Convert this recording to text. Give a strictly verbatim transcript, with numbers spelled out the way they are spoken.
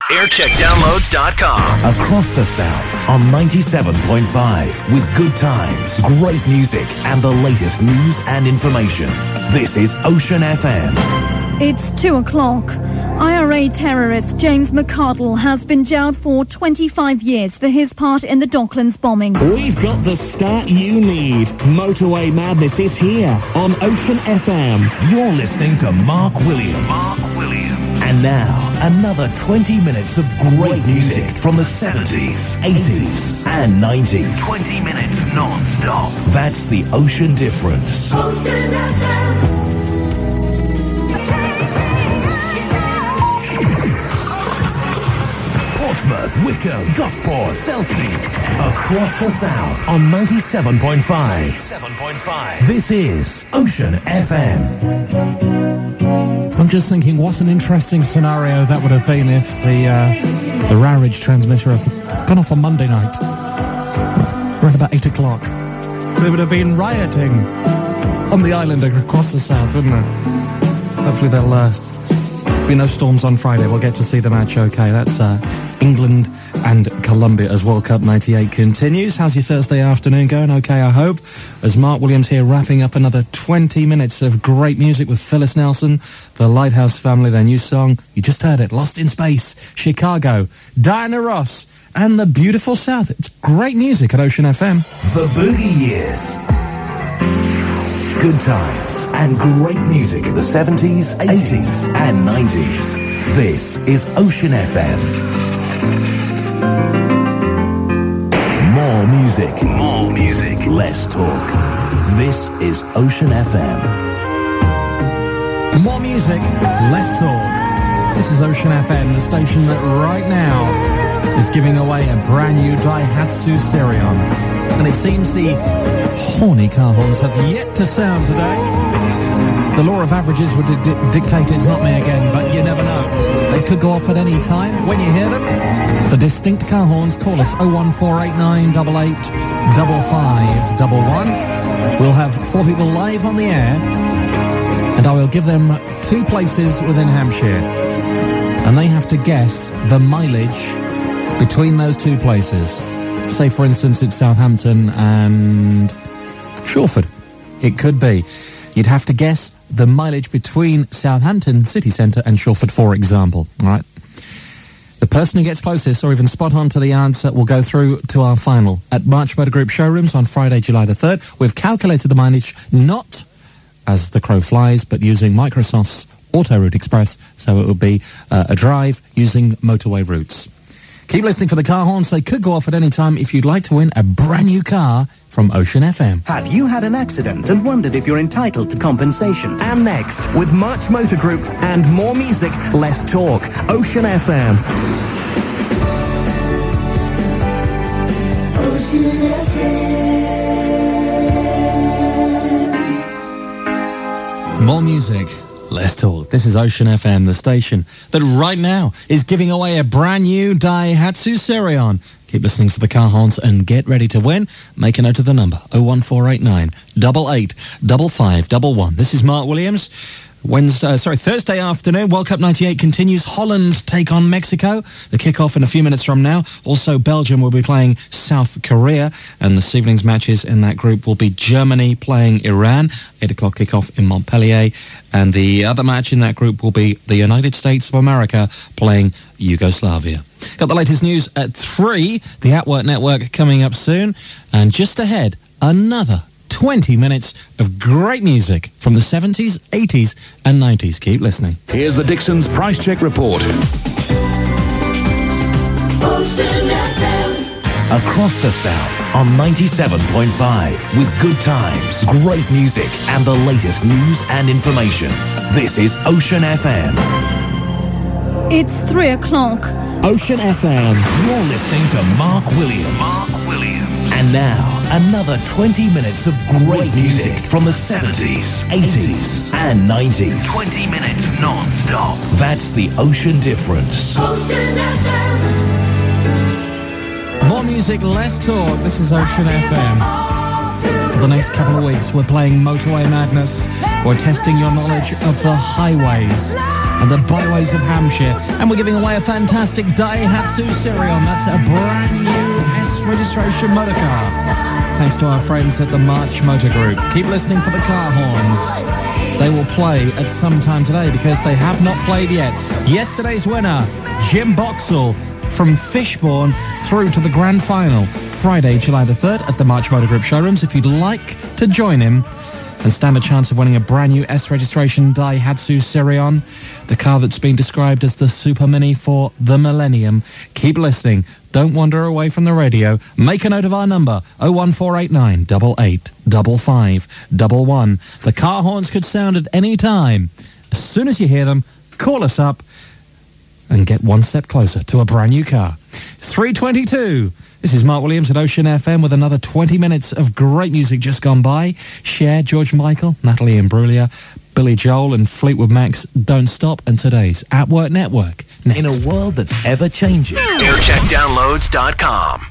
aircheck downloads dot com. Across the South on ninety-seven point five with good times, great music, and the latest news and information. This is Ocean F M. It's two o'clock. I R A terrorist James McArdle has been jailed for twenty-five years for his part in the Docklands bombing. We've got the start you need. Motorway Madness is here on Ocean F M. You're listening to Mark Williams. Mark Williams. And now, another twenty minutes of great music from the seventies, eighties, and nineties. twenty minutes non-stop. That's the Ocean difference. Ocean F M. Portsmouth, Wickham, Gosport, Chelsea. Across the South on ninety-seven point five. ninety-seven point five. This is Ocean F M. I'm just thinking, what an interesting scenario that would have been if the uh, the Rarridge transmitter had gone off on Monday night, around about eight o'clock. There would have been rioting on the island across the South, wouldn't there? Hopefully there'll uh, be no storms on Friday. We'll get to see the match okay. That's uh, England and Colombia as World Cup ninety-eight continues. How's your Thursday afternoon going? Okay, I hope. As Mark Williams here wrapping up another twenty minutes of great music with Phyllis Nelson, the Lighthouse Family, their new song. You just heard it, Lost in Space, Chicago, Diana Ross, and the beautiful South. It's great music at Ocean F M. The Boogie Years. Good times and great music of the seventies, eighties, and nineties. This is Ocean F M. More music. More music. Less talk. This is Ocean F M. More music, less talk. This is Ocean F M, the station that right now is giving away a brand new Daihatsu Sirion. And it seems the horny car horns have yet to sound today. The law of averages would di- dictate it's not me again, but you never know. They could go off at any time. When you hear them, the distinct car horns, call us oh one four eight nine eight eight five five one one. We'll have four people live on the air, and I will give them two places within Hampshire. And they have to guess the mileage between those two places. Say, for instance, it's Southampton and Shawford. It could be. You'd have to guess the mileage between Southampton city centre and Shawford, for example. All right. The person who gets closest or even spot on to the answer will go through to our final at March Motor Group showrooms on Friday, July the third. We've calculated the mileage not as the crow flies, but using Microsoft's Autoroute Express, so it would be uh, a drive using motorway routes. Keep listening for the car horns. They could go off at any time if you'd like to win a brand new car from Ocean F M. Have you had an accident and wondered if you're entitled to compensation? And next, with March Motor Group and more music, less talk. Ocean F M. Ocean F M. More music, less talk. This is Ocean F M, the station that right now is giving away a brand new Daihatsu Sirion. Keep listening for the car horns and get ready to win. Make a note of the number, oh one four eight nine eight eight five five one one. This is Mark Williams. Wednesday, uh, sorry, Thursday afternoon, World Cup ninety-eight continues. Holland take on Mexico. The kickoff in a few minutes from now. Also, Belgium will be playing South Korea. And this evening's matches in that group will be Germany playing Iran. eight o'clock kickoff in Montpellier. And the other match in that group will be the United States of America playing Yugoslavia. Got the latest news at three. The At Work Network coming up soon. And just ahead, another twenty minutes of great music from the seventies, eighties and nineties. Keep listening. Here's the Dixon's Price Check Report. Ocean F M. Across the South on ninety-seven point five with good times, great music, and the latest news and information. This is Ocean F M. It's three o'clock. Ocean F M. You're listening to Mark Williams. Mark Williams. And now, another twenty minutes of great music from the seventies, eighties, and nineties. twenty minutes non-stop. That's the Ocean difference. Ocean F M. More music, less talk. This is Ocean F M. For the next couple of weeks, we're playing Motorway Madness. We're testing your knowledge of the highways and the byways of Hampshire. And we're giving away a fantastic Daihatsu Sirion. That's a brand new S registration motor car. Thanks to our friends at the March Motor Group. Keep listening for the car horns. They will play at some time today because they have not played yet. Yesterday's winner, Jim Boxall, from Fishbourne through to the grand final, Friday, July the third at the March Motor Group showrooms. If you'd like to join him and stand a chance of winning a brand new S registration Daihatsu Sirion, the car that's been described as the Super Mini for the millennium, keep listening. Don't wander away from the radio. Make a note of our number, oh one four eight nine, eight eight five five one one. The car horns could sound at any time. As soon as you hear them, call us up and get one step closer to a brand new car. three twenty-two. This is Mark Williams at Ocean F M with another twenty minutes of great music just gone by. Cher, George Michael, Natalie Imbruglia, Billy Joel and Fleetwood Mac's Don't Stop, and today's At Work Network. Next. In a world that's ever changing, aircheck downloads dot com.